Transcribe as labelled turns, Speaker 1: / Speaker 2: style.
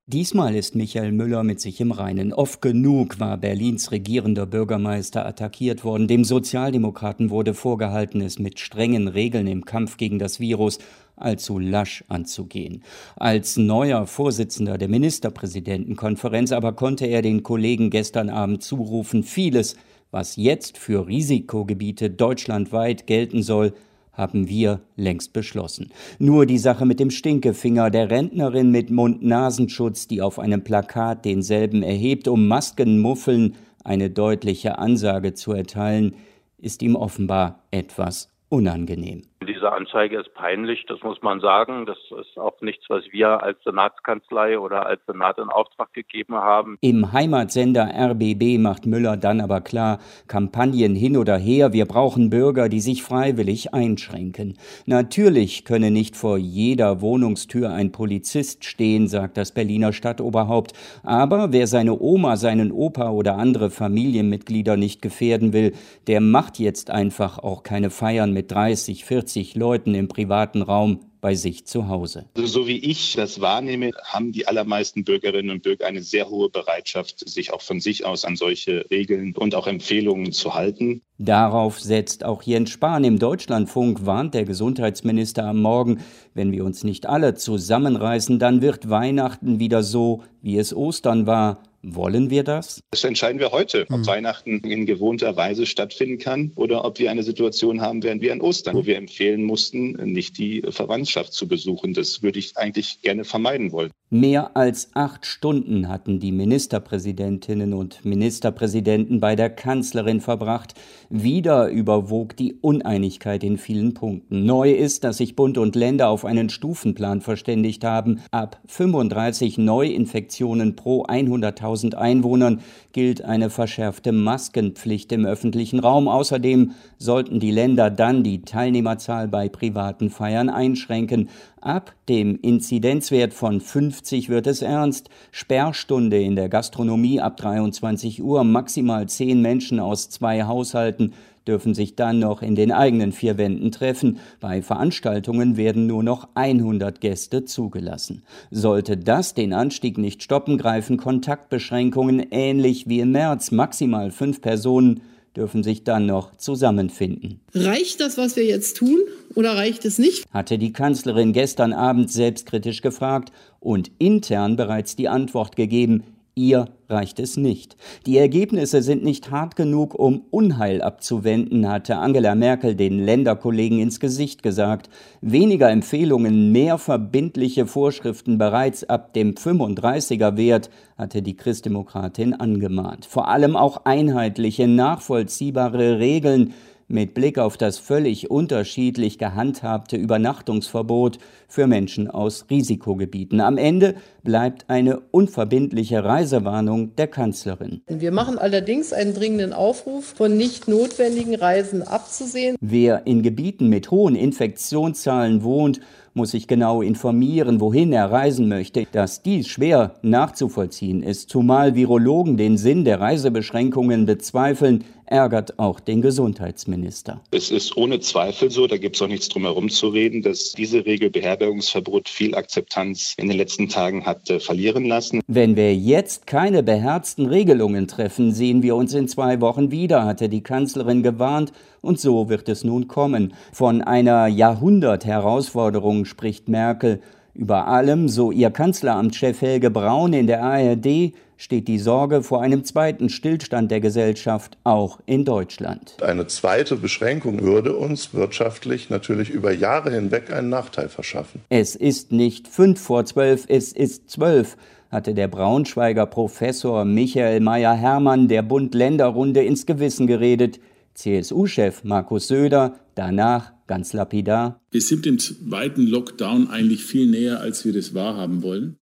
Speaker 1: Diesmal ist Michael Müller mit sich im Reinen. Oft genug war Berlins regierender Bürgermeister attackiert worden. Dem Sozialdemokraten wurde vorgehalten, es mit strengen Regeln im Kampf gegen das Virus allzu lasch anzugehen. Als neuer Vorsitzender der Ministerpräsidentenkonferenz aber konnte er den Kollegen gestern Abend zurufen, vieles, was jetzt für Risikogebiete deutschlandweit gelten soll, haben wir längst beschlossen. Nur die Sache mit dem Stinkefinger, der Rentnerin mit Mund-Nasenschutz, die auf einem Plakat denselben erhebt, um Maskenmuffeln eine deutliche Ansage zu erteilen, ist ihm offenbar etwas unangenehm.
Speaker 2: Diese Anzeige ist peinlich, das muss man sagen. Das ist auch nichts, was wir als Senatskanzlei oder als Senat in Auftrag gegeben haben.
Speaker 1: Im Heimatsender RBB macht Müller dann aber klar, Kampagnen hin oder her, wir brauchen Bürger, die sich freiwillig einschränken. Natürlich könne nicht vor jeder Wohnungstür ein Polizist stehen, sagt das Berliner Stadtoberhaupt. Aber wer seine Oma, seinen Opa oder andere Familienmitglieder nicht gefährden will, der macht jetzt einfach auch keine Feiern mit 30, 40 Leuten im privaten Raum bei sich zu Hause.
Speaker 3: So wie ich das wahrnehme, haben die allermeisten Bürgerinnen und Bürger eine sehr hohe Bereitschaft, sich auch von sich aus an solche Regeln und auch Empfehlungen zu halten.
Speaker 1: Darauf setzt auch Jens Spahn. Im Deutschlandfunk warnt der Gesundheitsminister am Morgen, wenn wir uns nicht alle zusammenreißen, dann wird Weihnachten wieder so, wie es Ostern war. Wollen wir das?
Speaker 3: Das entscheiden wir heute, ob Weihnachten in gewohnter Weise stattfinden kann oder ob wir eine Situation haben werden wie an Ostern, wo wir empfehlen mussten, nicht die Verwandtschaft zu besuchen. Das würde ich eigentlich gerne vermeiden wollen.
Speaker 1: Mehr als 8 Stunden hatten die Ministerpräsidentinnen und Ministerpräsidenten bei der Kanzlerin verbracht. Wieder überwog die Uneinigkeit in vielen Punkten. Neu ist, dass sich Bund und Länder auf einen Stufenplan verständigt haben. Ab 35 Neuinfektionen pro 100.000 Einwohnern gilt eine verschärfte Maskenpflicht im öffentlichen Raum. Außerdem sollten die Länder dann die Teilnehmerzahl bei privaten Feiern einschränken. Ab dem Inzidenzwert von 50 wird es ernst. Sperrstunde in der Gastronomie ab 23 Uhr. Maximal 10 Menschen aus 2 Haushalten dürfen sich dann noch in den eigenen 4 Wänden treffen. Bei Veranstaltungen werden nur noch 100 Gäste zugelassen. Sollte das den Anstieg nicht stoppen, greifen Kontaktbeschränkungen ähnlich wie im März. Maximal 5 Personen dürfen sich dann noch zusammenfinden.
Speaker 4: Reicht das, was wir jetzt tun, oder reicht es nicht?
Speaker 1: Hatte die Kanzlerin gestern Abend selbstkritisch gefragt und intern bereits die Antwort gegeben, ihr reicht es nicht. Die Ergebnisse sind nicht hart genug, um Unheil abzuwenden, hatte Angela Merkel den Länderkollegen ins Gesicht gesagt. Weniger Empfehlungen, mehr verbindliche Vorschriften bereits ab dem 35er-Wert, hatte die Christdemokratin angemahnt. Vor allem auch einheitliche, nachvollziehbare Regeln mit Blick auf das völlig unterschiedlich gehandhabte Übernachtungsverbot für Menschen aus Risikogebieten. Am Ende bleibt eine unverbindliche Reisewarnung der Kanzlerin.
Speaker 4: Wir machen allerdings einen dringenden Aufruf, von nicht notwendigen Reisen abzusehen.
Speaker 1: Wer in Gebieten mit hohen Infektionszahlen wohnt, muss sich genau informieren, wohin er reisen möchte. Dass dies schwer nachzuvollziehen ist, zumal Virologen den Sinn der Reisebeschränkungen bezweifeln, ärgert auch den Gesundheitsminister.
Speaker 3: Es ist ohne Zweifel so, da gibt es auch nichts drum herum zu reden, dass diese Regel Beherbergungsverbot viel Akzeptanz in den letzten Tagen hat verlieren lassen.
Speaker 1: Wenn wir jetzt keine beherzten Regelungen treffen, sehen wir uns in 2 Wochen wieder, hatte die Kanzlerin gewarnt. Und so wird es nun kommen. Von einer Jahrhundert-Herausforderung spricht Merkel. Über allem, so ihr Kanzleramtschef Helge Braun in der ARD, steht die Sorge vor einem zweiten Stillstand der Gesellschaft, auch in Deutschland.
Speaker 5: Eine zweite Beschränkung würde uns wirtschaftlich natürlich über Jahre hinweg einen Nachteil verschaffen.
Speaker 1: Es ist nicht 11:55, es ist 12, hatte der Braunschweiger Professor Michael Mayer-Hermann der Bund-Länder-Runde ins Gewissen geredet. CSU-Chef Markus Söder danach ganz lapidar:
Speaker 6: Wir sind dem zweiten Lockdown eigentlich viel näher, als wir das wahrhaben wollen.